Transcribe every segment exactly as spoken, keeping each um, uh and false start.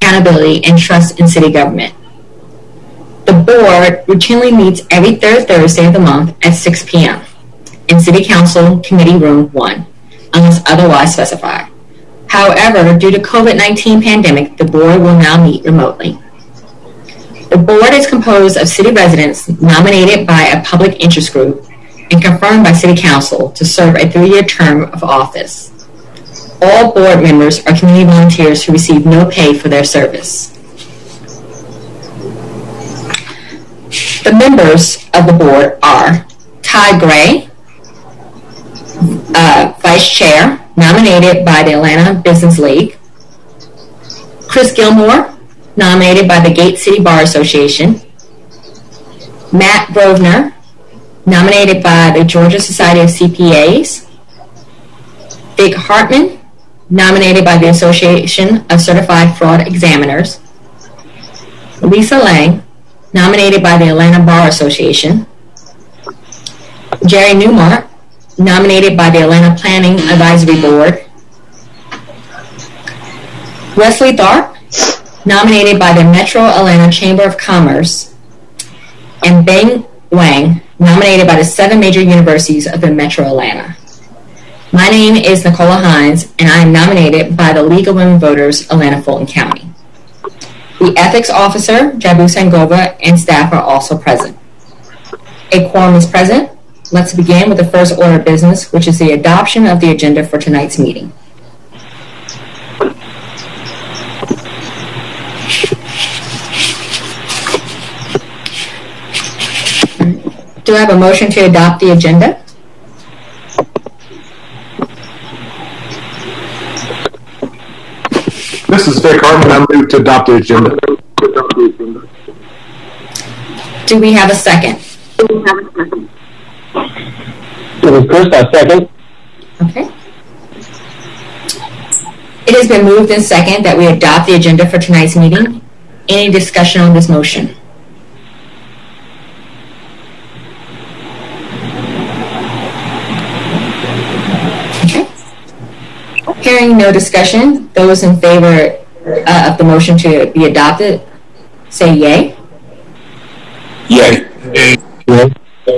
accountability, and trust in city government. The board routinely meets every third Thursday of the month at six p.m. in City Council Committee Room one, unless otherwise specified. However, due to COVID nineteen pandemic, the board will now meet remotely. The board is composed of city residents nominated by a public interest group and confirmed by City Council to serve a three-year term of office. All board members are community volunteers who receive no pay for their service. The members of the board are Todd Gray, uh, Vice Chair, nominated by the Atlanta Business League. Chris Gilmore, nominated by the Gate City Bar Association. Matt Grosvenor, nominated by the Georgia Society of C P As. Vic Hartman, nominated by the Association of Certified Fraud Examiners. Lisa Lang, nominated by the Atlanta Bar Association. Jerry Newmark, nominated by the Atlanta Planning Advisory Board. Wesley Tharp, nominated by the Metro Atlanta Chamber of Commerce. And Beng Wang, nominated by the seven major universities of the Metro Atlanta. My name is Nicola Hines, and I am nominated by the League of Women Voters, Atlanta Fulton County. The ethics officer, Jabu Sangova, and staff are also present. A quorum is present. Let's begin with the first order of business, which is the adoption of the agenda for tonight's meeting. Do I have a motion to adopt the agenda? This is Vic Hartman. I move to adopt the agenda. Do we have a second? This is Chris, I second. Okay. It has been moved and second that we adopt the agenda for tonight's meeting. Any discussion on this motion? Hearing no discussion, those in favor uh, of the motion to be adopted, say yay. Yay. Yay.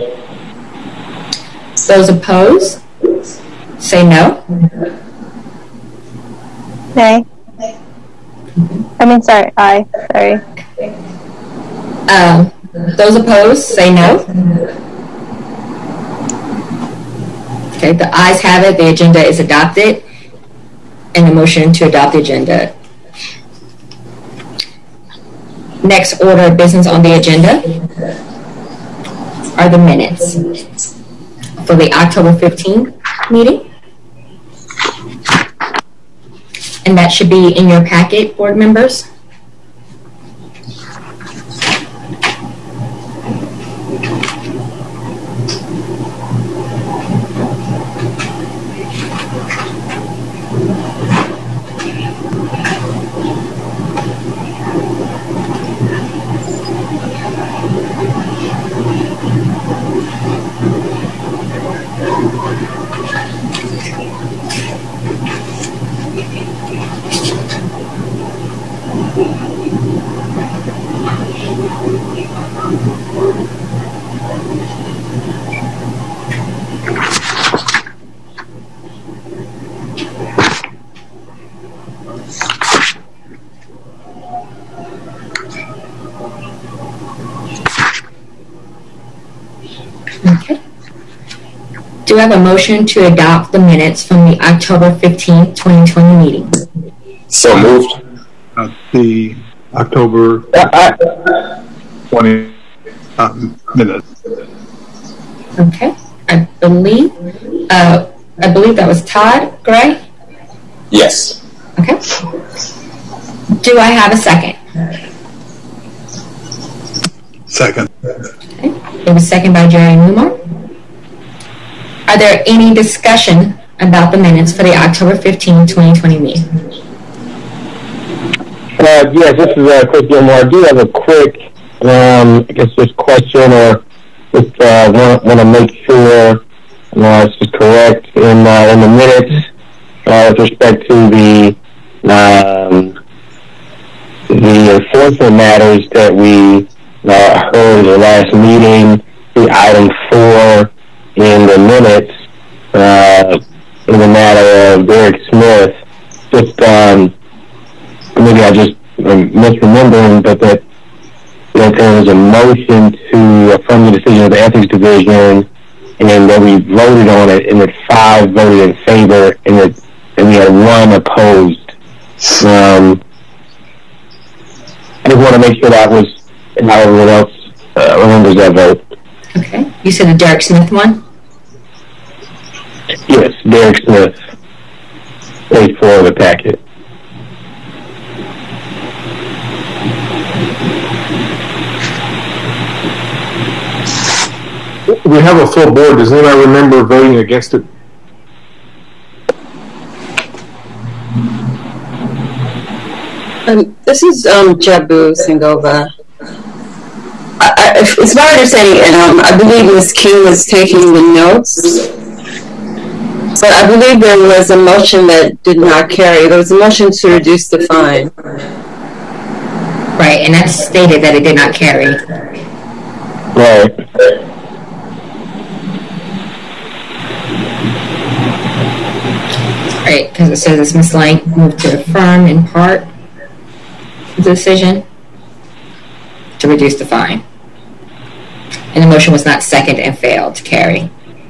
Those opposed, say no. Nay. I mean, sorry, aye. Sorry. Um, those opposed, say no. Okay, the ayes have it. The agenda is adopted. And the motion to adopt the agenda. Next order of business on the agenda are the minutes for the October fifteenth meeting. And that should be in your packet, board members. Okay. Do I have a motion to adopt the minutes from the October fifteenth, twenty twenty meeting? So moved. Uh, the October twenty uh, minutes. Okay. I believe, uh, I believe that was Todd Gray. Yes. Okay. Do I have a second? Second. Okay. It was second by Jerry Newmark. Are there any discussion about the minutes for the October fifteenth, twenty twenty meeting? Uh, yes, this is uh, Chris Gilmore. I do have a quick, um, I guess, just question or just uh, want, want to make sure uh, this is correct in uh, in the minutes uh, with respect to the um, the enforcement matters that we uh, heard in the last meeting, the item four in the minutes, uh, in the matter of Derek Smith, just, um, maybe I just am misremembering, but that, that there was a motion to affirm the decision of the Ethics Division, and that we voted on it, and that five voted in favor, and that and we had one opposed. Um, I just want to make sure that was how everyone else uh, remembers that vote. Okay. You said the Derek Smith one? Yes, Derek Smith. Page four of the packet. We have a full board. Does anyone remember voting against it? Um, this is um, Jabu Singova. I, I, it's my understanding, and um, I believe Miz King was taking the notes, but I believe there was a motion that did not carry. There was a motion to reduce the fine. Right, and that stated that it did not carry. Right. Right, because it says it's Miz Lang moved to affirm in part the decision to reduce the fine. And the motion was not second and failed to carry.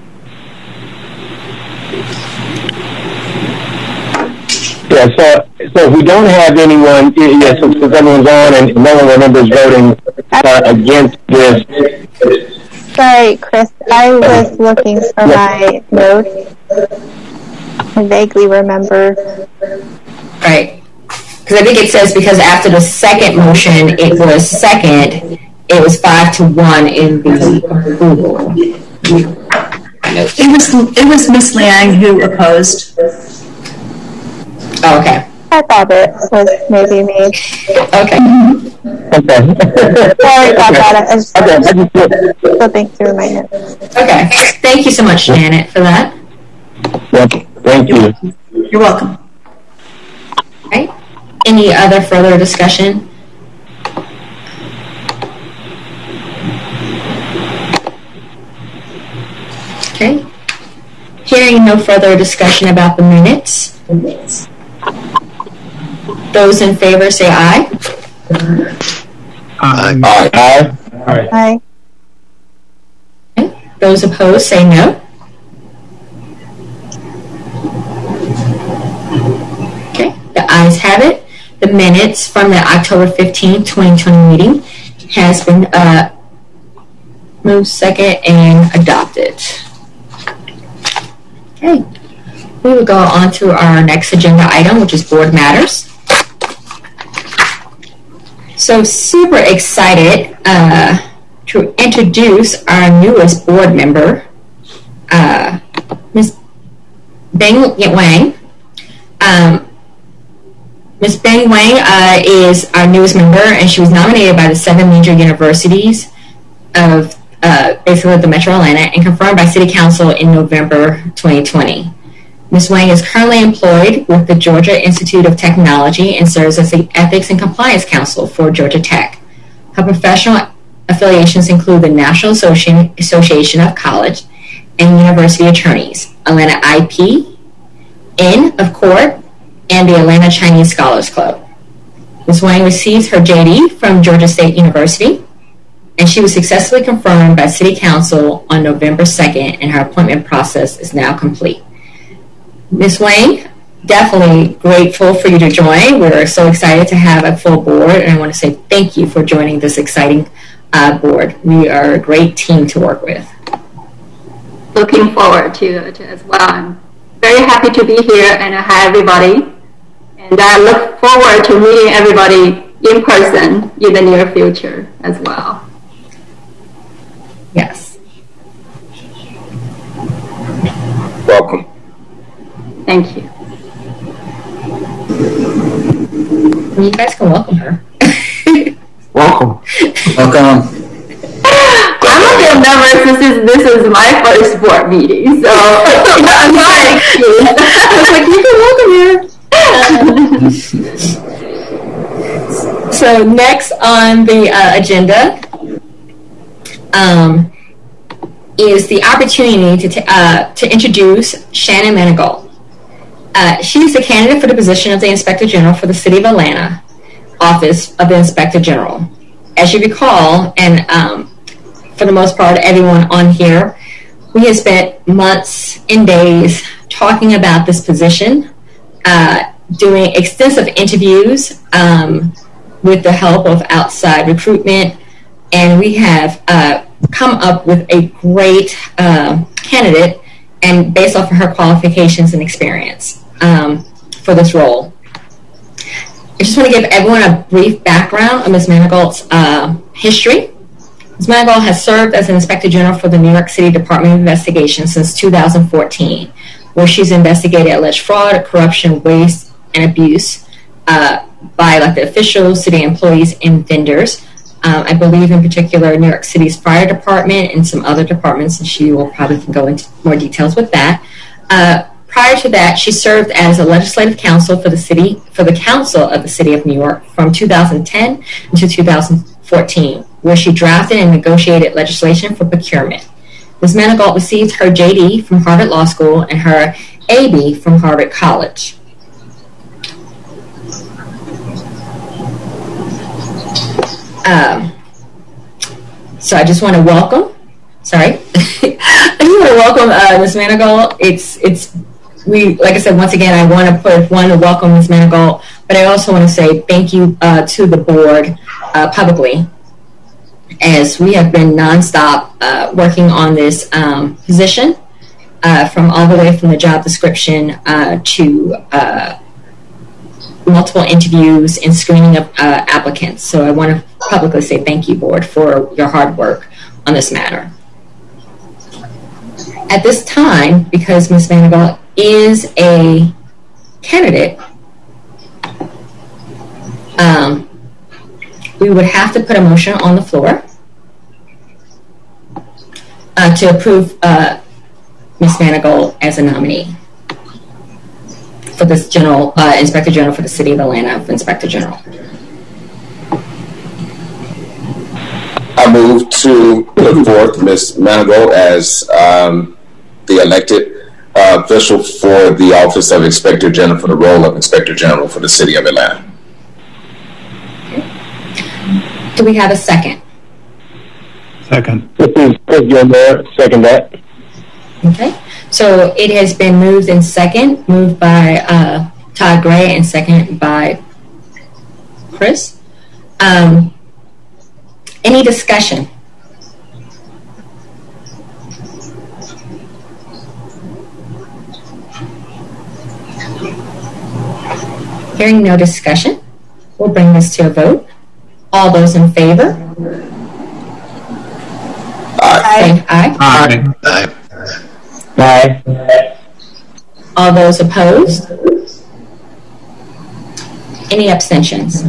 Yeah, so, so if we don't have anyone, yeah, so since everyone's on and no one remembers voting uh, against this. Sorry, Chris. I was looking for my notes. I vaguely remember. Right. Because I think it says because after the second motion, it was second, it was five to one in the approval. It was it was Miz Liang who opposed. Oh, okay. I thought it was maybe me. Okay. Okay. Sorry about that. I was Okay, I just, flipping through my notes. Okay. Thank you so much, Janet, for that. yep, thank you. You're welcome. Right. Any other further discussion? Okay. Hearing no further discussion about the minutes. Those in favor say aye. Aye. Aye. Aye. Hi. Okay. Those opposed say no. Okay. The ayes have it. The minutes from the October fifteenth, twenty twenty meeting has been uh, moved second and adopted. Okay. We will go on to our next agenda item, which is board matters. So super excited uh, to introduce our newest board member, uh, Miz Beng Wang. Um, Miz Beng Wang uh, is our newest member, and she was nominated by the seven major universities of uh, basically the Metro Atlanta and confirmed by City Council in November twenty twenty. Miz Wang is currently employed with the Georgia Institute of Technology and serves as the Ethics and Compliance Counsel for Georgia Tech. Her professional affiliations include the National Associ- Association of College and University Attorneys, Atlanta I P, Inn of Court, and the Atlanta Chinese Scholars Club. Miz Wang receives her J D from Georgia State University, and she was successfully confirmed by City Council on November second, and her appointment process is now complete. Miz Wang, definitely grateful for you to join. We're so excited to have a full board, and I want to say thank you for joining this exciting uh, board. We are a great team to work with. Looking forward to it as well. I'm very happy to be here, and hi everybody. And I look forward to meeting everybody in person in the near future as well. Yes. Welcome. Thank you. You guys can welcome her. Welcome. Welcome. I'm a bit nervous. This is this is my first board meeting, so I'm not excused. I was like, you can welcome here. So next on the uh, agenda um, is the opportunity to, t- uh, to introduce Shannon Manigault. Uh, she is the candidate for the position of the Inspector General for the City of Atlanta Office of the Inspector General. As you recall, and um, for the most part, everyone on here, we have spent months and days talking about this position, uh, doing extensive interviews um, with the help of outside recruitment, and we have uh, come up with a great uh, candidate, and based off of her qualifications and experience um, for this role. I just want to give everyone a brief background on Miz Manigault's uh, history. Miz Manigault has served as an Inspector General for the New York City Department of Investigation since two thousand fourteen, where she's investigated alleged fraud, corruption, waste, and abuse uh, by elected officials, city employees, and vendors. Um, I believe in particular New York City's fire department and some other departments, and she will probably go into more details with that. Uh, prior to that, she served as a legislative counsel for the city, for the Council of the City of New York from two thousand ten to two thousand fourteen, where she drafted and negotiated legislation for procurement. Miz Manigault received her J D from Harvard Law School and her A B from Harvard College. Um, so I just want to welcome, sorry, I just want to welcome uh, Miz Manigault. It's, it's, we, like I said, once again, I want to put one to welcome Miz Manigault, but I also want to say thank you uh, to the board uh, publicly, as we have been nonstop uh, working on this um, position, uh, from all the way from the job description uh, to uh, multiple interviews and screening of uh, applicants. So I want to publicly say thank you, board, for your hard work on this matter. At this time, because Miz Manigault is a candidate, um, we would have to put a motion on the floor uh, to approve uh, Miz Manigault as a nominee for this general uh, Inspector General for the City of Atlanta, for Inspector General. I move to put forth Miz Manigault as um, the elected uh, official for the Office of Inspector General, for the role of Inspector General for the City of Atlanta. Okay. Do we have a second? Second. This is Chris Gilmore. Second that. Okay. So it has been moved in second, moved by uh, Todd Gray and second by Chris. Um, any discussion? Hearing no discussion, we'll bring this to a vote. All those in favor? Aye. Aye. Aye. Aye. Aye. All those opposed? Any abstentions?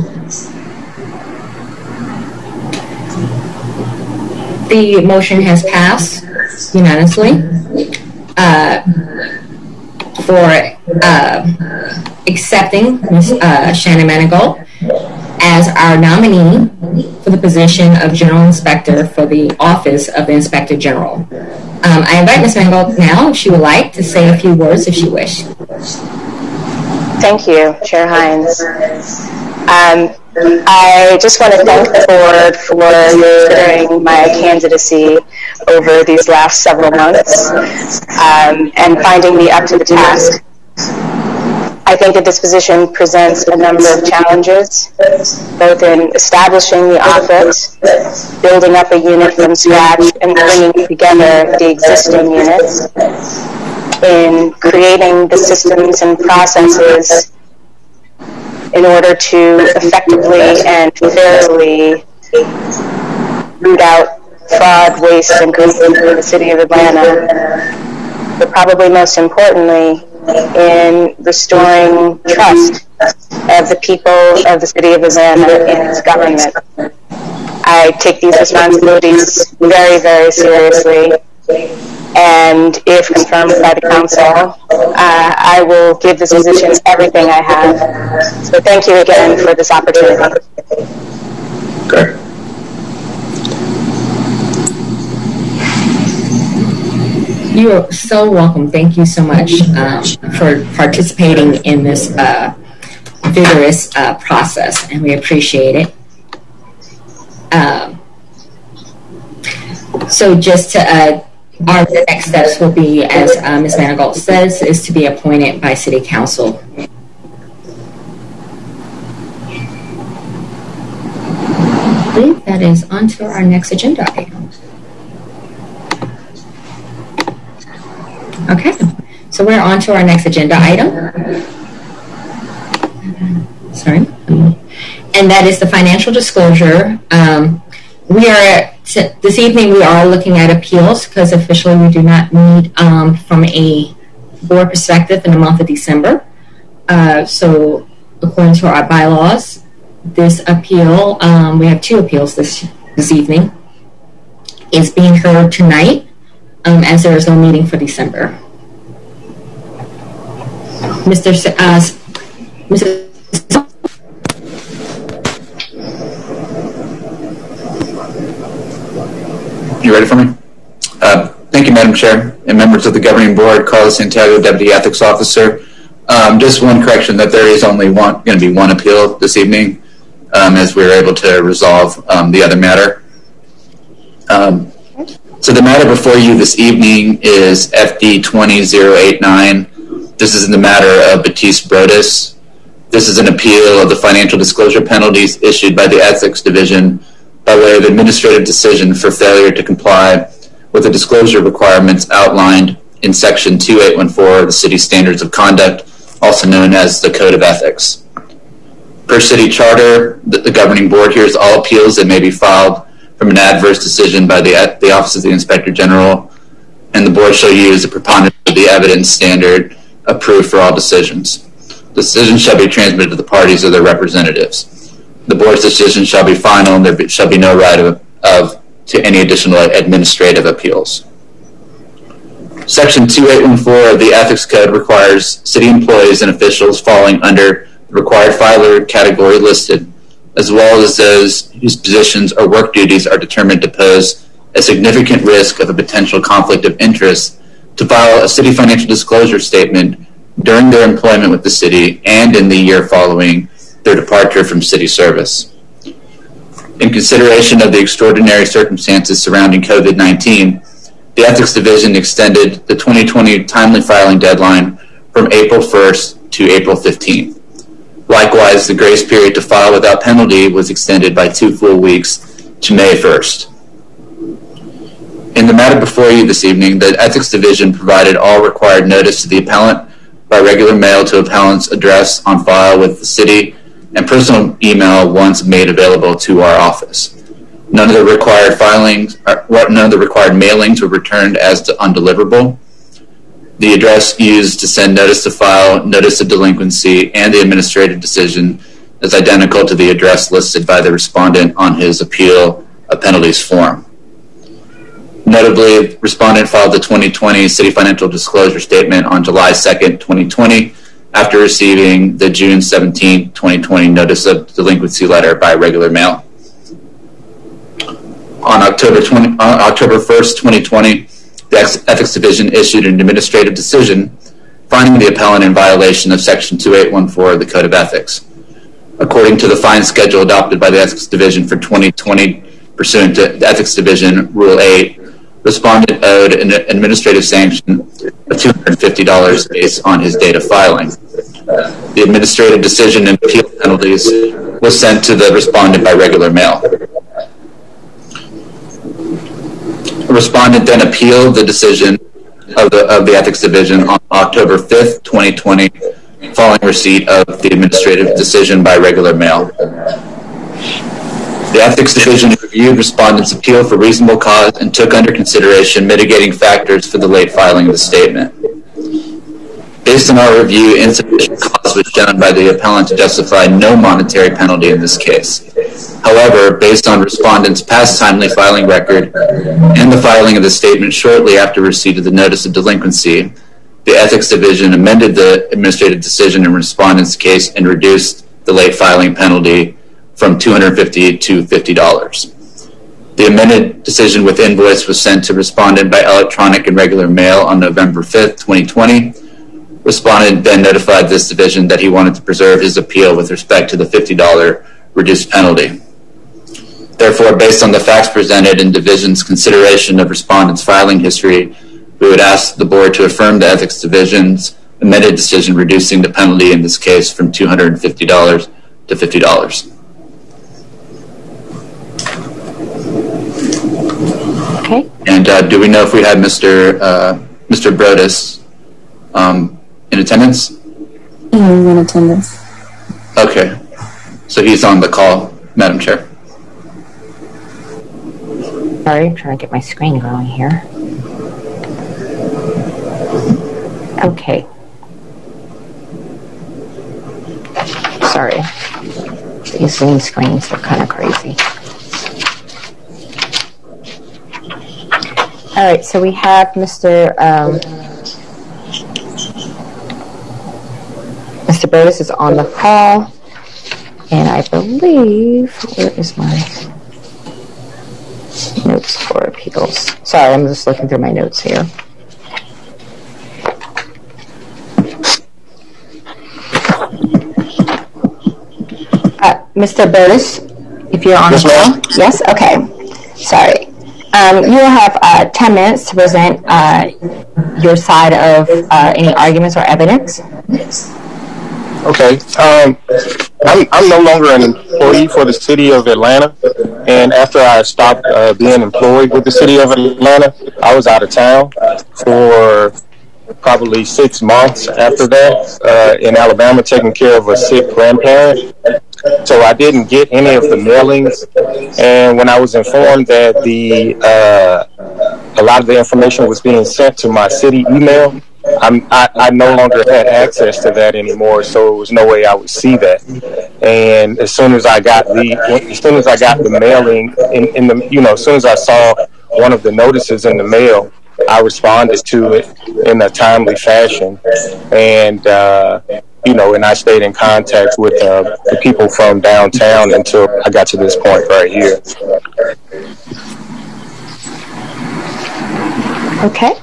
The motion has passed unanimously uh, for uh, accepting Miz Uh, Shannon Manigault as our nominee for the position of General Inspector for the Office of the Inspector General. Um, I invite Miz Manigault now, if she would like, to say a few words if she wishes. Thank you, Chair Hines. Um, I just want to thank the board for considering my candidacy over these last several months um, and finding me up to the task. I think that this position presents a number of challenges, both in establishing the office, building up a unit from scratch, and bringing together the existing units, in creating the systems and processes in order to effectively and fairly root out fraud, waste, and corruption in the city of Atlanta, but probably most importantly, in restoring trust of the people of the city of Atlanta in its government. I take these responsibilities very, very seriously, and if confirmed by the council, uh, I will give this position everything I have. So thank you again for this opportunity. You are so welcome. Thank you so much um, for participating in this uh, vigorous uh, process, and we appreciate it. Um, so just to, uh, our the next steps will be, as uh, Miz Manigault says, is to be appointed by City Council. I believe that is on to our next agenda item. Okay, so we're on to our next agenda item. Sorry. And that is the financial disclosure. Um, we are, this evening we are looking at appeals because officially we do not meet um, from a board perspective in the month of December. Uh, so according to our bylaws, this appeal, um, we have two appeals this, this evening, is being heard tonight. Um, as there is no meeting for December. Mister S uh, Mister You ready for me? Uh, thank you, Madam Chair, and members of the Governing Board. Carlos Santiago, Deputy Ethics Officer. Um, just one correction, that there is only one, going to be one appeal this evening, um, as we were able to resolve um, the other matter. Um, So the matter before you this evening is F D twenty oh eighty-nine. This is in the matter of Batiste Brodus. This is an appeal of the financial disclosure penalties issued by the Ethics Division by way of administrative decision for failure to comply with the disclosure requirements outlined in Section two eight one four of the City Standards of Conduct, also known as the Code of Ethics. Per City Charter, the, the Governing Board hears all appeals that may be filed from an adverse decision by the, the Office of the Inspector General, and the Board shall use the preponderance of the evidence standard approved for all decisions. Decisions shall be transmitted to the parties or their representatives. The Board's decision shall be final, and there be, shall be no right of, of to any additional administrative appeals. Section two eight one four of the Ethics Code requires city employees and officials falling under the required filer category listed, as well as those whose positions or work duties are determined to pose a significant risk of a potential conflict of interest, to file a city financial disclosure statement during their employment with the city and in the year following their departure from city service. In consideration of the extraordinary circumstances surrounding COVID nineteen, the Ethics Division extended the twenty twenty timely filing deadline from April first to April fifteenth. Likewise, the grace period to file without penalty was extended by two full weeks to May first. In the matter before you this evening, the Ethics Division provided all required notice to the appellant by regular mail to appellant's address on file with the city and personal email once made available to our office. None of the required filings, or none of the required mailings were returned as to undeliverable. The address used to send notice to file, notice of delinquency, and the administrative decision is identical to the address listed by the respondent on his appeal of penalties form. Notably, the respondent filed the twenty twenty City Financial Disclosure Statement on July second, twenty twenty, after receiving the June seventeenth, twenty twenty notice of delinquency letter by regular mail. On October twentieth, on October first, twenty twenty, the Ethics Division issued an administrative decision finding the appellant in violation of Section two eight one four of the Code of Ethics. According to the fine schedule adopted by the Ethics Division for twenty twenty, pursuant to the Ethics Division Rule eight, respondent owed an administrative sanction of two hundred fifty dollars based on his date of filing. The administrative decision and appeal penalties was sent to the respondent by regular mail. The respondent then appealed the decision of the, of the Ethics Division on October fifth, twenty twenty, following receipt of the administrative decision by regular mail. The Ethics Division reviewed respondent's appeal for reasonable cause and took under consideration mitigating factors for the late filing of the statement. Based on our review, insufficient cause was shown by the appellant to justify no monetary penalty in this case. However, based on respondent's past timely filing record and the filing of the statement shortly after receipt of the notice of delinquency, the Ethics Division amended the administrative decision in respondent's case and reduced the late filing penalty from two hundred fifty dollars to fifty dollars. The amended decision with invoice was sent to respondent by electronic and regular mail on November fifth, twenty twenty. Respondent then notified this division that he wanted to preserve his appeal with respect to the fifty dollars reduced penalty. Therefore, based on the facts presented in division's consideration of respondent's filing history, we would ask the board to affirm the ethics division's amended decision reducing the penalty in this case from two hundred fifty dollars to fifty dollars. Okay. And uh, do we know if we had Mister Uh, Mister Brodus um, in attendance? Yeah, he's in attendance. Okay. So he's on the call, Madam Chair. Sorry, I'm trying to get my screen going here. Okay. Sorry. These Zoom screens are kind of crazy. All right, so we have Mister Um, Mister Brodus is on the call, and I believe, where is my notes for appeals? Sorry, I'm just looking through my notes here. Uh, Mister Brodus, if you're on yes, the call. Yes, okay. Sorry. Um, you will have uh, ten minutes to present uh, your side of uh, any arguments or evidence. Okay. Um, I'm, I'm no longer an employee for the city of Atlanta. And after I stopped uh, being employed with the city of Atlanta, I was out of town for probably six months after that uh, in Alabama taking care of a sick grandparent. So I didn't get any of the mailings. And when I was informed that the uh, a lot of the information was being sent to my city email, I'm, I, I no longer had access to that anymore, so there was no way I would see that. And as soon as I got the, as soon as I got the mailing, in, in the, you know, as soon as I saw one of the notices in the mail, I responded to it in a timely fashion, and uh, you know, and I stayed in contact with uh, the people from downtown until I got to this point right here. Okay.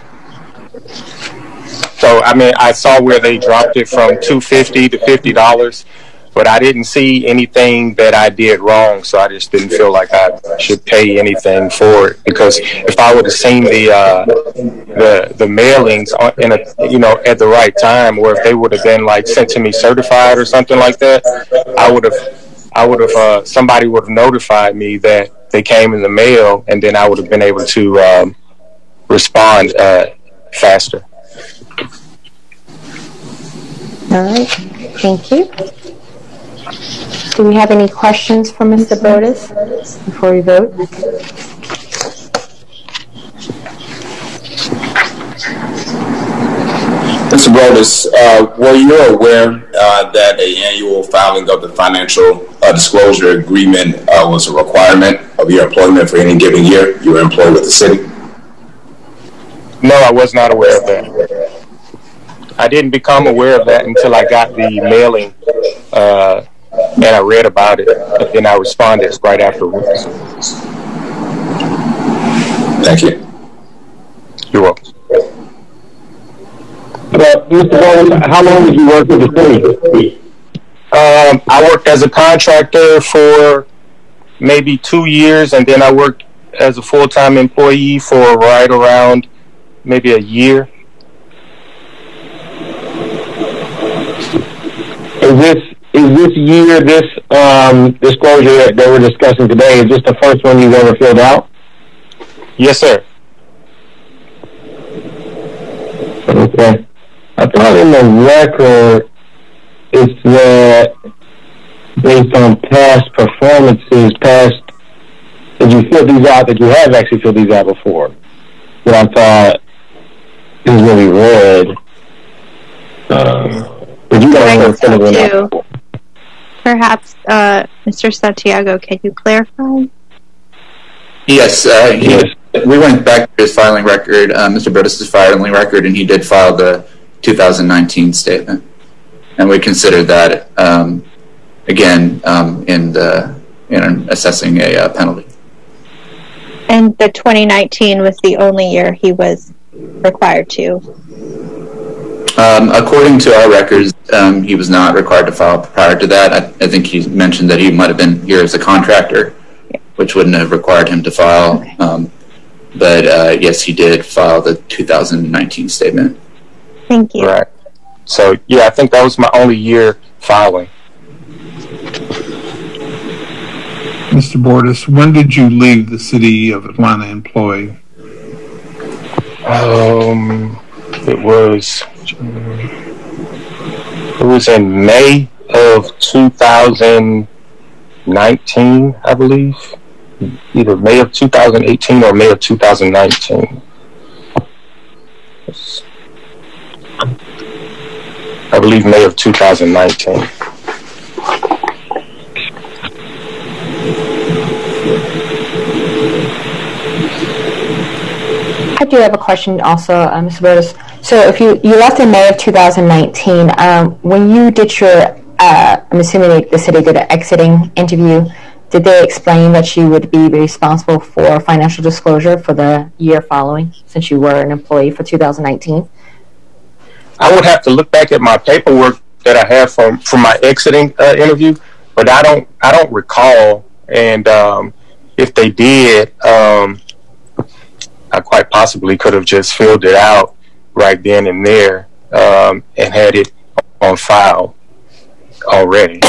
So, I mean, I saw where they dropped it from two hundred fifty dollars to fifty dollars, but I didn't see anything that I did wrong, so I just didn't feel like I should pay anything for it. Because if I would have seen the uh, the the mailings in a, you know, at the right time, or if they would have been like sent to me certified or something like that, I would have I would have uh, somebody would have notified me that they came in the mail, and then I would have been able to um, respond uh, faster. All right, thank you. Do we have any questions for Mister Brodus before we vote? Mister Brodus, uh, were you aware uh, that an annual filing of the financial uh, disclosure agreement uh, was a requirement of your employment for any given year you were employed with the city? No, I was not aware of that. I didn't become aware of that until I got the mailing, uh, and I read about it, and then I responded right afterwards. Thank you. You're welcome. Well, Mister Bowles, how long did you work with the city? Um, I worked as a contractor for maybe two years, and then I worked as a full-time employee for right around maybe a year. Is this is this year, this um, disclosure that they were discussing today, is this the first one you've ever filled out? Yes, sir. Okay. I thought in the record it's that based on past performances, past, did you fill these out, that you have actually filled these out before? But I thought is what we read. Um, but you don't fill it out. Perhaps, uh, Mister Santiago, can you clarify? Yes, uh, he, yes. We went back to his filing record, uh, Mister Brodus' filing record, and he did file the two thousand nineteen statement. And we considered that, um, again, um, in, the, in assessing a uh, penalty. And the twenty nineteen was the only year he was required to? Um, according to our records, um, he was not required to file prior to that. I, I think he mentioned that he might have been here as a contractor, yeah. which wouldn't have required him to file. Okay. Um, but uh, yes, he did file the two thousand nineteen statement. Thank you. Right. So, yeah, I think that was my only year filing. Mister Bordas, when did you leave the City of Atlanta employ? Um, it was it was in May of two thousand nineteen, I believe. Either May of two thousand eighteen or May of two thousand nineteen. I believe May of two thousand nineteen. I do have a question also, uh, Mister Bordas. So if you, you left in May of two thousand nineteen, um, when you did your, uh, I'm assuming the city did an exiting interview, did they explain that you would be responsible for financial disclosure for the year following, since you were an employee for two thousand nineteen? I would have to look back at my paperwork that I have from, from my exiting uh, interview, but I don't I don't recall. And um, if they did, um, I quite possibly could have just filled it out right then and there um, and had it on file already.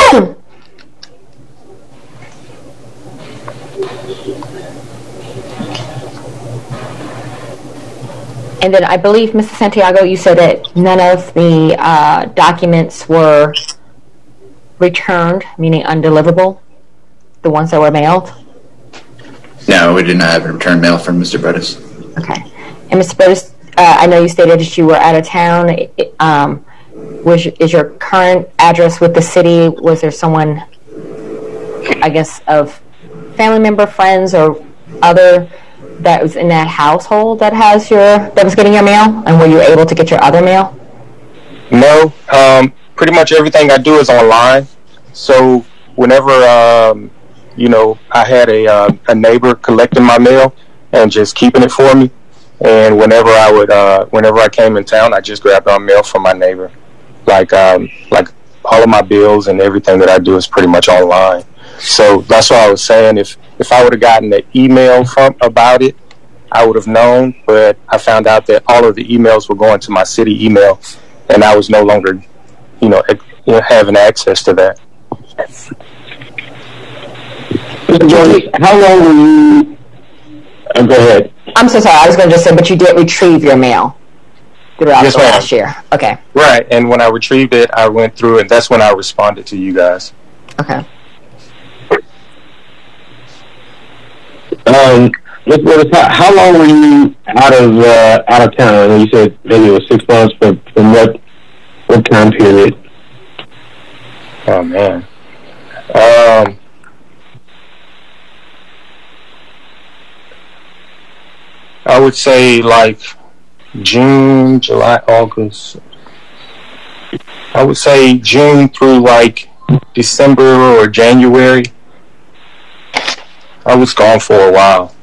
And then I believe, Mister Santiago, you said that none of the uh, documents were returned, meaning undeliverable, the ones that were mailed? No, we did not have a return mail from Mister Bordas. Okay. And Mister Bordas, uh, I know you stated that you were out of town. It, um, was, is your current address with the city? Was there someone, I guess, of family member, friends, or other that was in that household that has your that was getting your mail, and were you able to get your other mail? No, um, pretty much everything I do is online. So whenever um, you know, I had a uh, a neighbor collecting my mail and just keeping it for me, and whenever I would uh, whenever I came in town, I just grabbed our mail from my neighbor. Like um, like all of my bills and everything that I do is pretty much online. So that's what I was saying. If if I would have gotten the email from about it, I would have known. But I found out that all of the emails were going to my city email, and I was no longer, you know, you know having access to that. Mister Bordas, how long were you? Oh, go ahead. I'm so sorry. I was going to just say, but you did retrieve your mail throughout yes, the ma'am. last year. Okay. Right, and when I retrieved it, I went through, and that's when I responded to you guys. Okay. Um, Mister Bordas, how, how long were you out of uh, out of town? I know you said maybe it was six months, but from what what time period? Oh man, um, I would say like June, July, August. I would say June through like December or January. I was gone for a while.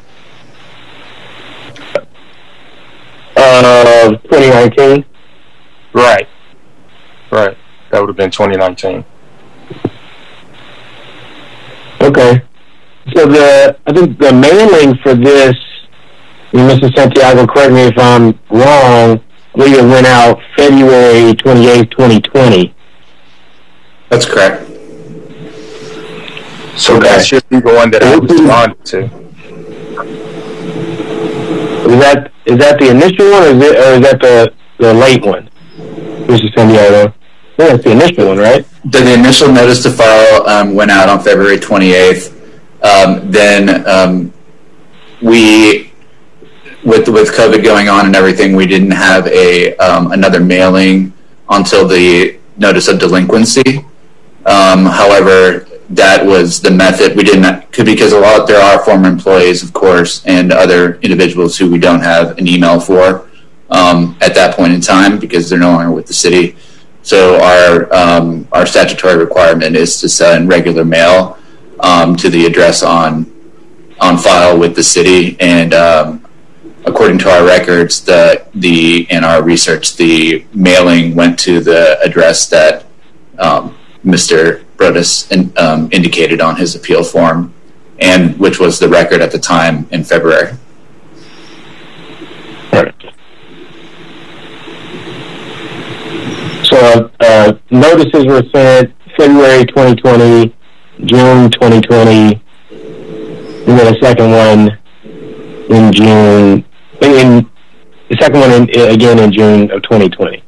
Uh, twenty nineteen? Right. Right. That would have been twenty nineteen. Okay. So the, I think the mailing for this, Mister Santiago, correct me if I'm wrong, I believe it went out February twenty-eighth, twenty twenty. That's correct. So okay. That should be the one that I responded to. Is that is that the initial one, or is it, or is that the, the late one, Mister Santiago? Yeah, it's the initial one, right? The, the initial notice to file um, went out on February twenty-eighth. Um, then um, we, with with COVID going on and everything, we didn't have a um, another mailing until the notice of delinquency. Um, however, that was the method. We didn't, because a lot, there are former employees, of course, and other individuals who we don't have an email for um, at that point in time because they're no longer with the city. So our um, our statutory requirement is to send regular mail um, to the address on on file with the city, and um, according to our records, the the in our research, the mailing went to the address that um, Mister Brodus in, um, indicated on his appeal form, and which was the record at the time in February. Right. So uh, notices were sent February twenty twenty, June twenty twenty, and then a second one in June. In the second one in, again in June of twenty twenty.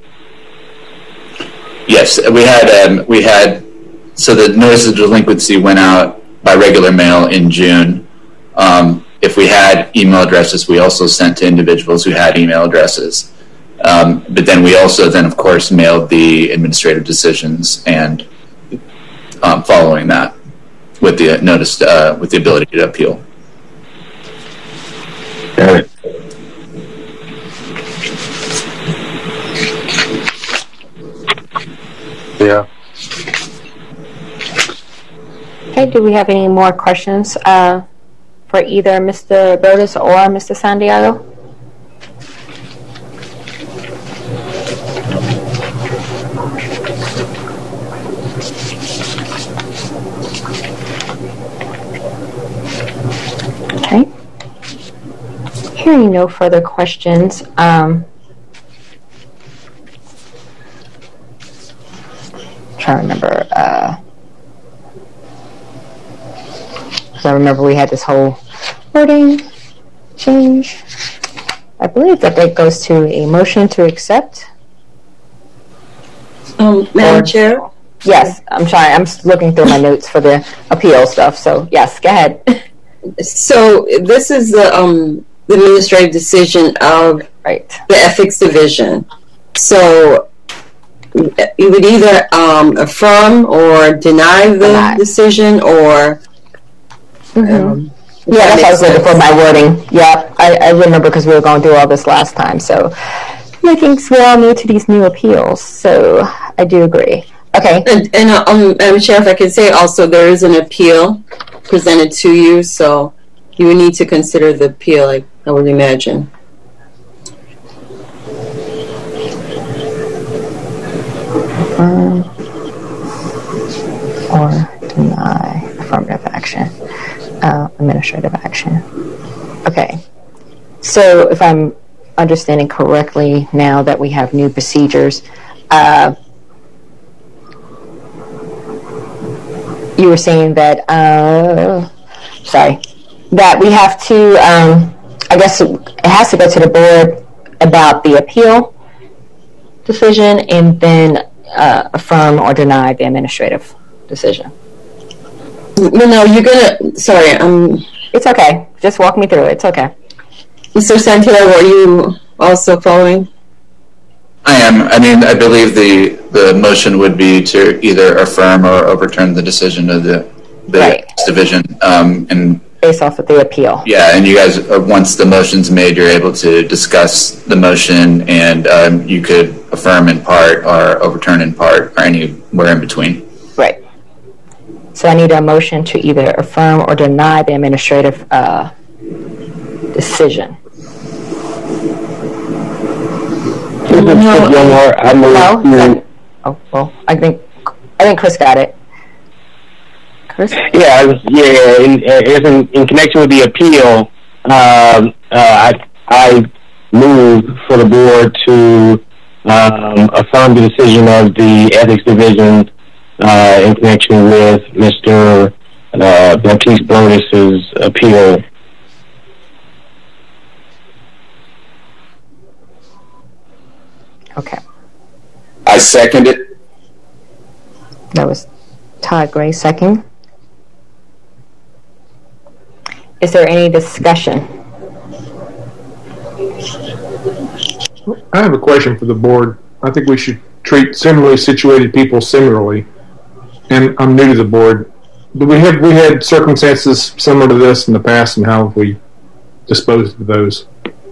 Yes, we had um, we had so the notice of delinquency went out by regular mail in June. Um, if we had email addresses, we also sent to individuals who had email addresses. Um, but then we also then of course mailed the administrative decisions and um, following that with the notice uh, with the ability to appeal. Got it. Yeah. Okay, do we have any more questions uh, for either Mister Brodus or Mister Santiago? Okay. Hearing no further questions, um, trying to remember. Uh, because I remember we had this whole wording change. I believe that that goes to a motion to accept. Um, Madam Chair? Yes, I'm sorry. I'm looking through my notes for the appeal stuff. So yes, go ahead. So this is the um the administrative decision of right. the ethics division. So you would either um, affirm or deny the deny. decision, or mm-hmm. um, yeah, that's what I was looking for my wording. Yeah, I, I remember because we were going through all this last time. So I think we're all new to these new appeals. So I do agree. Okay. And, and uh, um, Madam Chair, if I could say also, there is an appeal presented to you, so you would need to consider the appeal, I, I would imagine. Affirm or deny affirmative action, uh, administrative action. Okay. So if I'm understanding correctly now that we have new procedures, uh, you were saying that, uh, sorry, that we have to, um, I guess it has to go to the board about the appeal decision and then uh, affirm or deny the administrative decision. No, no, you're gonna, sorry, um, it's okay. Just walk me through it. It's okay. Mister Santiago, are you also following? I am. I mean, I believe the the motion would be to either affirm or overturn the decision of the the right. division, um, and based off of the appeal. Yeah, and you guys, uh, once the motion's made, you're able to discuss the motion, and um, you could affirm in part or overturn in part, or anywhere in between. Right. So I need a motion to either affirm or deny the administrative uh, decision. No, no, I no, oh well, I think I think Chris got it. Chris? Yeah, I was, yeah. In, in, in connection with the appeal, um, uh, I I moved for the board to um, affirm the decision of the ethics division uh, in connection with Mister Uh, Baptiste Brodus's appeal. Okay. I second it. That was Todd Gray second. Is there any discussion? I have a question for the board. I think we should treat similarly situated people similarly. And I'm new to the board. But we have we had circumstances similar to this in the past, and how have we disposed of those?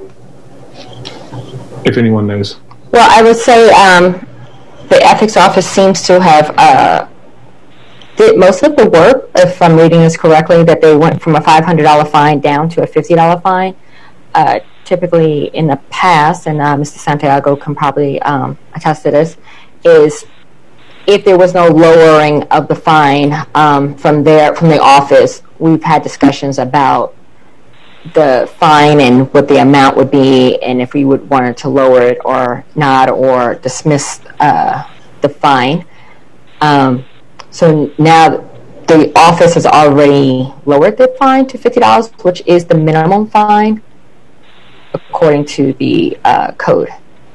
If anyone knows. Well, I would say um, the ethics office seems to have uh, did most of the work, if I'm reading this correctly, that they went from a five hundred dollars fine down to a fifty dollars fine. Uh, typically in the past, and uh, Mister Santiago can probably um, attest to this, is if there was no lowering of the fine um, from there, from the office, we've had discussions about the fine and what the amount would be, and if we would want to lower it or not, or dismiss uh, the fine. Um, so now the office has already lowered the fine to fifty dollars, which is the minimum fine according to the uh, code.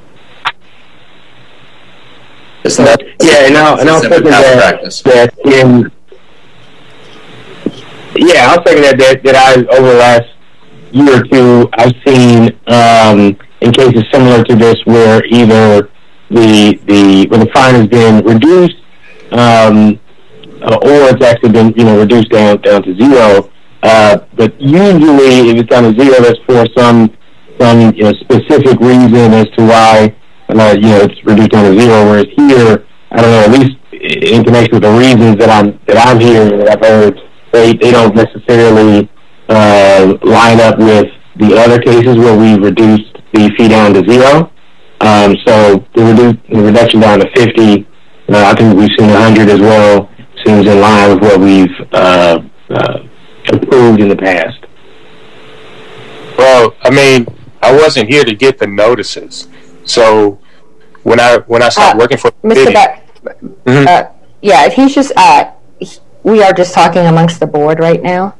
So, yeah, and I'll, and I'll second that, that in, yeah, I'll second that, that, that I, over the last year or two, I've seen um, in cases similar to this where either the, the, where the fine has been reduced um, uh, or it's actually been, you know, reduced down, down to zero. Uh, but usually if it's down to zero, that's for some some you know specific reason as to why uh, you know it's reduced down to zero. Whereas here, I don't know, at least in connection with the reasons that I'm that I'm hearing that I've heard, they they don't necessarily uh, line up with the other cases where we've reduced the fee down to zero. Um, so the, redu- the reduction down to fifty, uh, I think we've seen one hundred as well. Seems in line with what we've uh, uh, approved in the past. Well, I mean, I wasn't here to get the notices, so when I when I started uh, working for Mister City, Beck, mm-hmm. uh, yeah, he's just uh, he, we are just talking amongst the board right now.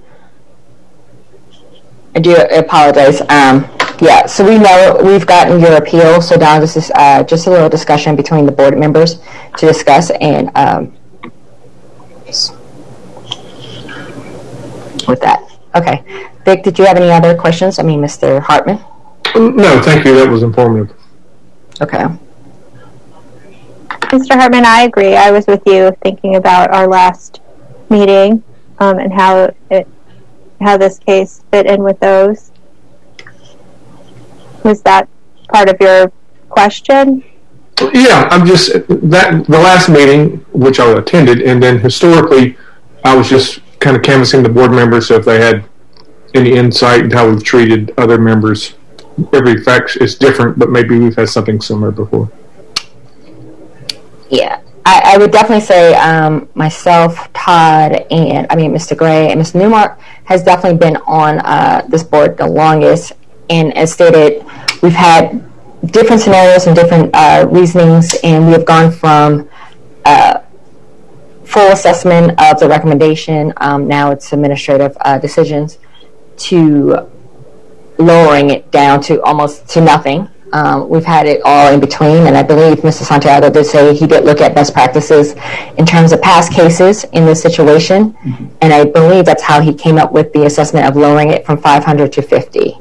I do apologize. Um, yeah, so we know we've gotten your appeal, so now this is uh, just a little discussion between the board members to discuss and um, with that. Okay. Vic, did you have any other questions? I mean, Mister Hartman? No, thank you. That was informative. Okay. Mister Hartman, I agree. I was with you thinking about our last meeting um, and how it, how this case fit in with those. Was that part of your question? Yeah, I'm just that the last meeting which I attended, and then historically, I was just kind of canvassing the board members so if they had any insight into how we've treated other members. Every fact is different, but maybe we've had something similar before. Yeah, I, I would definitely say um, myself, Todd, and I mean Mister Gray and Mister Newmark has definitely been on uh, this board the longest. And as stated, we've had different scenarios and different uh, reasonings, and we have gone from uh, full assessment of the recommendation, um, now it's administrative uh, decisions, to lowering it down to almost to nothing. Um, we've had it all in between, and I believe Mister Santiago did say he did look at best practices in terms of past cases in this situation, mm-hmm. and I believe that's how he came up with the assessment of lowering it from five hundred to fifty.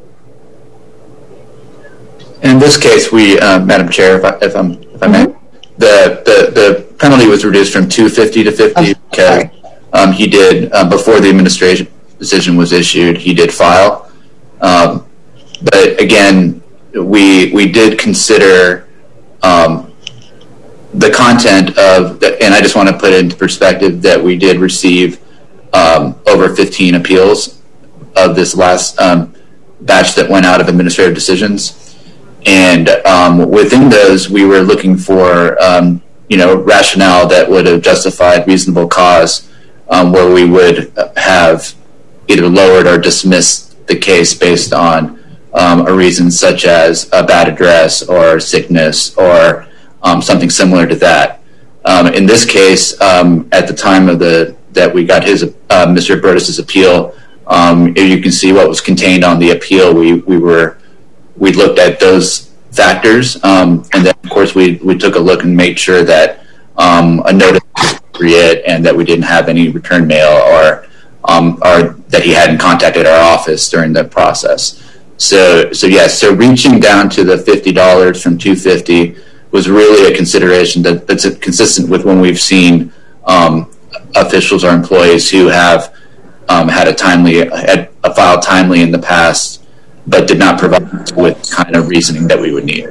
In this case, we, uh, Madam Chair, if I, if I'm, if I may, mm-hmm. the, the the penalty was reduced from two fifty to fifty oh, because um, he did uh, before the administration decision was issued. He did file, um, but again, we we did consider um, the content of, the, and I just want to put it into perspective that we did receive um, over fifteen appeals of this last um, batch that went out of administrative decisions. And um, within those, we were looking for, um, you know, rationale that would have justified reasonable cause, um, where we would have either lowered or dismissed the case based on um, a reason such as a bad address or sickness or um, something similar to that. Um, in this case, um, at the time of the that we got his uh, Mister Burtis' appeal, um, if you can see what was contained on the appeal, we we were. We looked at those factors, um, and then, of course, we, we took a look and made sure that um, a notice was appropriate and that we didn't have any return mail or um, or that he hadn't contacted our office during the process. So, so yes, so reaching down to the fifty dollars from two hundred fifty dollars was really a consideration that, that's consistent with when we've seen um, officials or employees who have um, had a timely, had a file timely in the past, but did not provide us with kind of reasoning that we would need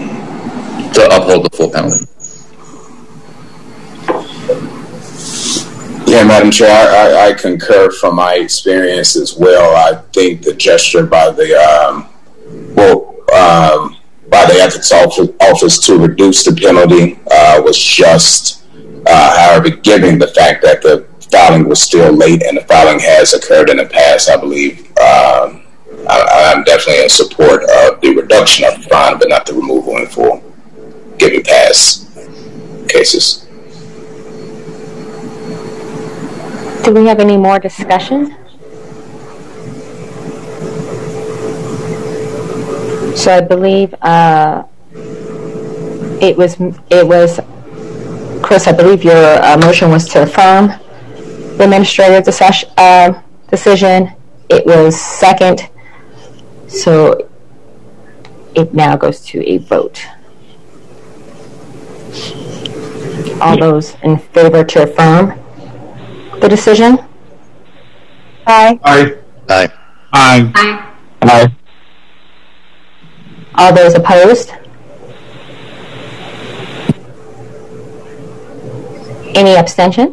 to uphold the full penalty. Yeah, Madam Chair, I, I, I concur from my experience as well. I think the gesture by the um, well, um, by the ethics office, office to reduce the penalty uh, was just. Uh, however, given the fact that the filing was still late and the filing has occurred in the past, I believe um, I, I'm definitely in support of the reduction of the fine, but not the removal in full, given past cases. Do we have any more discussion? So I believe uh, it was it was Chris. I believe your uh, motion was to affirm the administrative decision. Uh, decision. It was second, so it now goes to a vote. All those in favor to affirm the decision? Aye. Aye. Aye. Aye. Aye. Aye. All those opposed? Any abstention?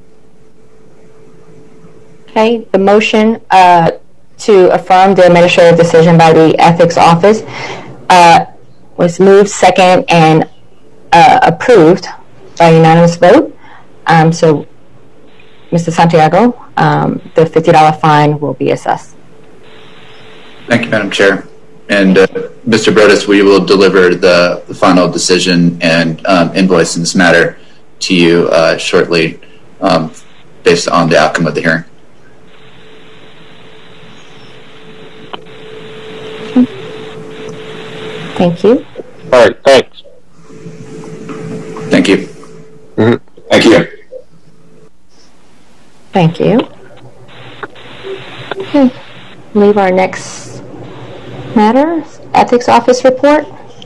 Okay, the motion uh, to affirm the administrative decision by the Ethics Office uh, was moved, second, and uh, approved by unanimous vote. Um, so, Mister Santiago, um, the fifty dollar fine will be assessed. Thank you, Madam Chair. And uh, Mister Broadus, we will deliver the, the final decision and um, invoice in this matter to you uh, shortly um, based on the outcome of the hearing. Thank you. All right, thanks. Thank you. Mm-hmm. Thank you. Thank you. Okay, leave our next matter, Ethics Office report.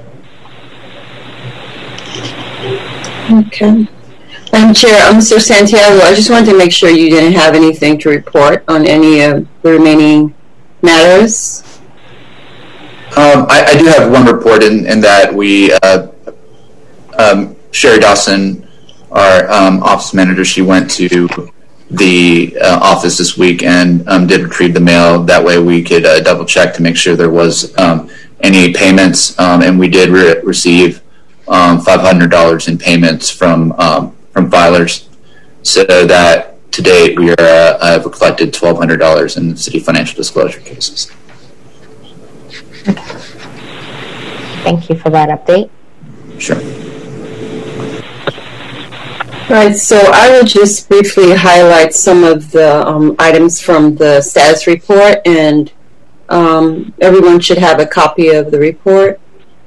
Okay. Madam Chair, uh, Mister Santiago, I just wanted to make sure you didn't have anything to report on any of the remaining matters. Um, I, I do have one report in, in that we, uh, um, Sherry Dawson, our um, office manager, she went to the uh, office this week and um, did retrieve the mail. That way we could uh, double check to make sure there was um, any payments, um, and we did re receive um, five hundred dollars in payments from um, from filers, so that to date we are uh, have collected twelve hundred dollars in city financial disclosure cases. Okay. Thank you for that update. Sure. Right, so I will just briefly highlight some of the um, items from the status report, and um, everyone should have a copy of the report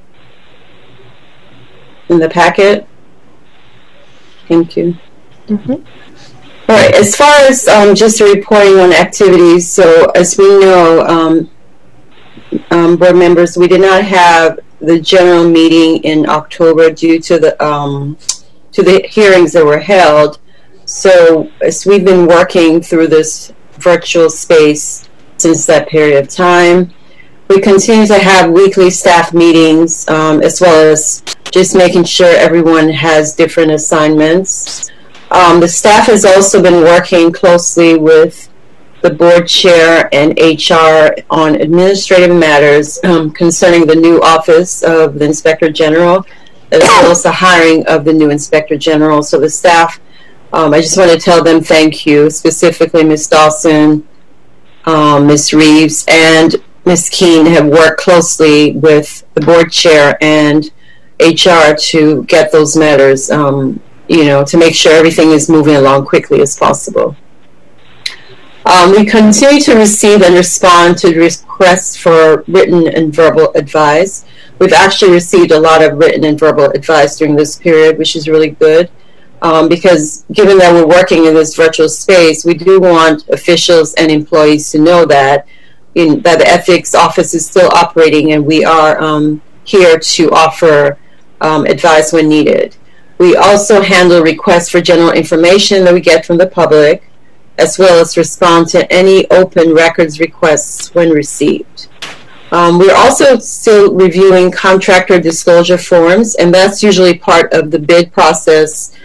in the packet. Thank you. Mm-hmm. All right, as far as um, just reporting on activities, so as we know, um, um, board members, we did not have the general meeting in October due to the um, to the hearings that were held. So as we've been working through this virtual space since that period of time, we continue to have weekly staff meetings, um, as well as just making sure everyone has different assignments. Um, the staff has also been working closely with the board chair and H R on administrative matters um, concerning the new office of the Inspector General, as well as the hiring of the new Inspector General. So the staff, um, I just want to tell them thank you, specifically Miz Dawson, um, Miz Reeves, and Miz Keene have worked closely with the board chair and H R to get those matters, um, you know, to make sure everything is moving along quickly as possible. Um, we continue to receive and respond to requests for written and verbal advice. We've actually received a lot of written and verbal advice during this period, which is really good, um, because given that we're working in this virtual space, we do want officials and employees to know that, in, that the ethics office is still operating, and we are um, here to offer um, advice when needed. We also handle requests for general information that we get from the public, as well as respond to any open records requests when received. Um, we're also still reviewing contractor disclosure forms, and that's usually part of the bid process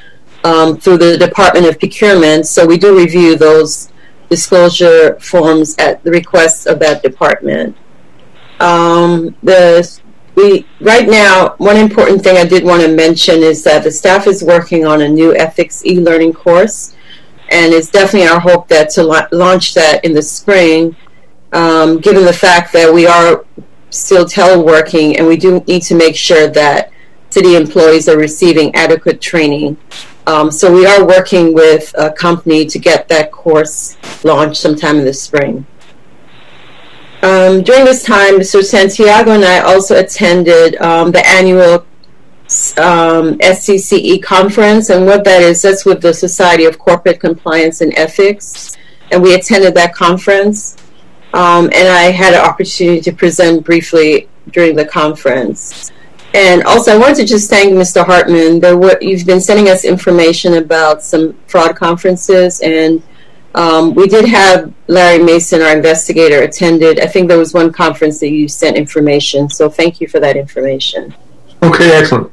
um, through the Department of Procurement. So we do review those disclosure forms at the request of that department. Um, the we right now, one important thing I did want to mention is that the staff is working on a new ethics e-learning course, and it's definitely our hope that to la- launch that in the spring, um, given the fact that we are still teleworking and we do need to make sure that city employees are receiving adequate training. Um, so we are working with a company to get that course launched sometime in the spring. Um, during this time, Mister Santiago and I also attended um, the annual um, S C C E conference, and what that is, that's with the Society of Corporate Compliance and Ethics, and we attended that conference, um, and I had an opportunity to present briefly during the conference. And also, I wanted to just thank Mister Hartman. There were, you've been sending us information about some fraud conferences, and um, we did have Larry Mason, our investigator, attended. I think there was one conference that you sent information, so thank you for that information. Okay, excellent.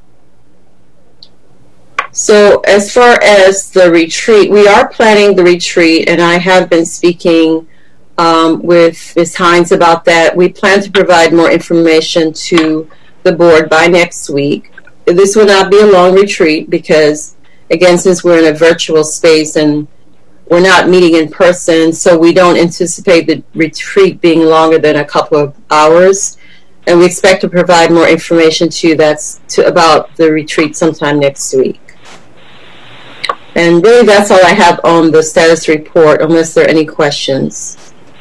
So as far as the retreat, we are planning the retreat, and I have been speaking um, with Miz Hines about that. We plan to provide more information to the board by next week. This will not be a long retreat because, again, since we're in a virtual space and we're not meeting in person, so we don't anticipate the retreat being longer than a couple of hours. And we expect to provide more information to you that's to about the retreat sometime next week. And really, that's all I have on the status report, unless there are any questions.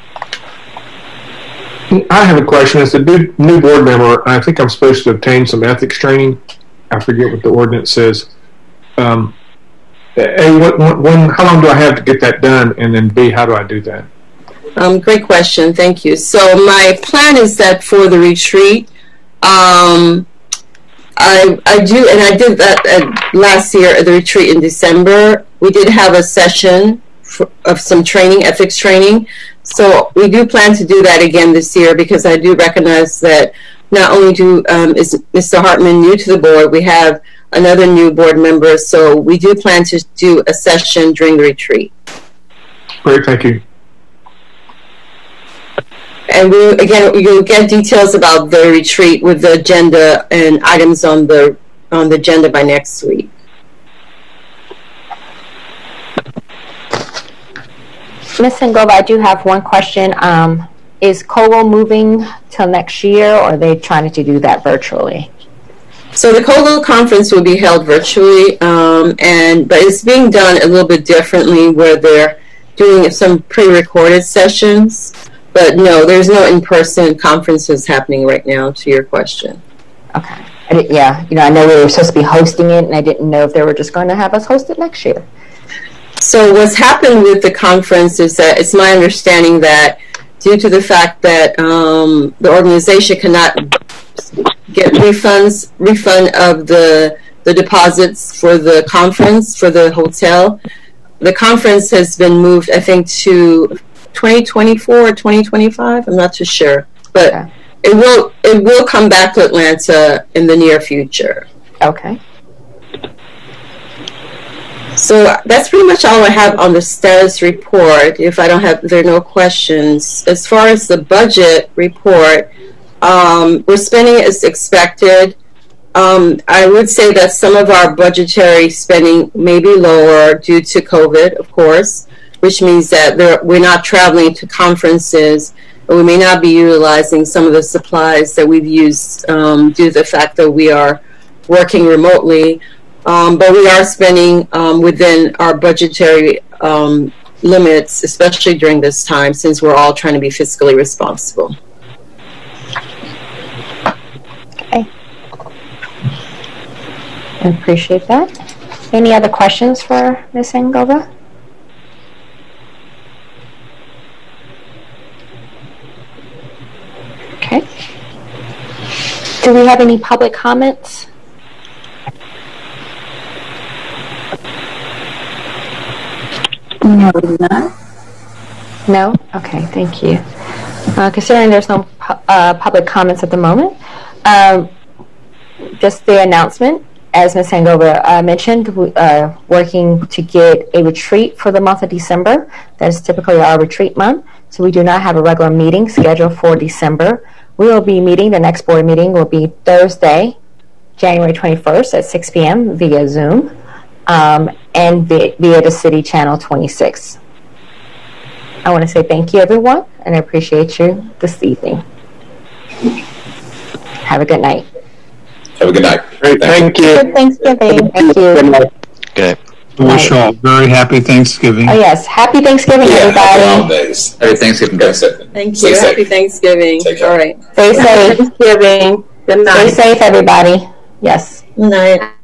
I have a question. As a new, new board member, I think I'm supposed to obtain some ethics training. I forget what the ordinance says. Um, A, what, when, how long do I have to get that done? And then B, how do I do that? Um, great question. Thank you. So my plan is that for the retreat, um, I, I do, and I did that at last year at the retreat in December. We did have a session for, of some training, ethics training. So we do plan to do that again this year because I do recognize that not only do um, is Mister Hartman new to the board, we have another new board member. So we do plan to do a session during the retreat. Great, thank you. And we again you'll get details about the retreat with the agenda and items on the on the agenda by next week. Miz Segovia, I do have one question. Um, is C O G O moving till next year, or are they trying to do that virtually? So the C O G O conference will be held virtually, um, and but it's being done a little bit differently, where they're doing some pre-recorded sessions. But no, there's no in-person conferences happening right now, to your question. Okay. I did, yeah, you know, I know we were supposed to be hosting it, and I didn't know if they were just going to have us host it next year. So what's happened with the conference is that it's my understanding that due to the fact that um, the organization cannot get refunds, refund of the the deposits for the conference, for the hotel, the conference has been moved, I think, to twenty twenty-four or twenty twenty-five. I'm not too sure, but okay. it will it will come back to Atlanta in the near future. Okay. So that's pretty much all I have on the status report. If I don't have, there are no questions. As far as the budget report, um, we're spending as expected. Um, I would say that some of our budgetary spending may be lower due to COVID, of course, which means that there, we're not traveling to conferences, and we may not be utilizing some of the supplies that we've used um, due to the fact that we are working remotely. Um, but we are spending um, within our budgetary um, limits, especially during this time, since we're all trying to be fiscally responsible. Okay. I appreciate that. Any other questions for Miz Segovia? Okay. Do we have any public comments? No, not. No? Okay, thank you. Uh, considering there's no pu uh, public comments at the moment, um, just the announcement. as Miz Sangova uh, mentioned, we are working to get a retreat for the month of December. That is typically our retreat month. So we do not have a regular meeting scheduled for December. We will be meeting, the next board meeting will be Thursday, January twenty-first at six p.m. via Zoom um, and via, via the City Channel twenty-six. I want to say thank you, everyone, and I appreciate you this evening. Have a good night. Have a good night. Great, thank, thank you. Good Thanksgiving. Thank you. Good night. Okay. I wish you all very happy Thanksgiving. Oh, yes. Happy Thanksgiving, Yeah, everybody. happy holidays. Happy Thanksgiving, guys. Thank Stay you. safe. Happy Thanksgiving. Take care. All right. Stay safe. Thanksgiving. Good Stay night. safe, everybody. Yes. Good night.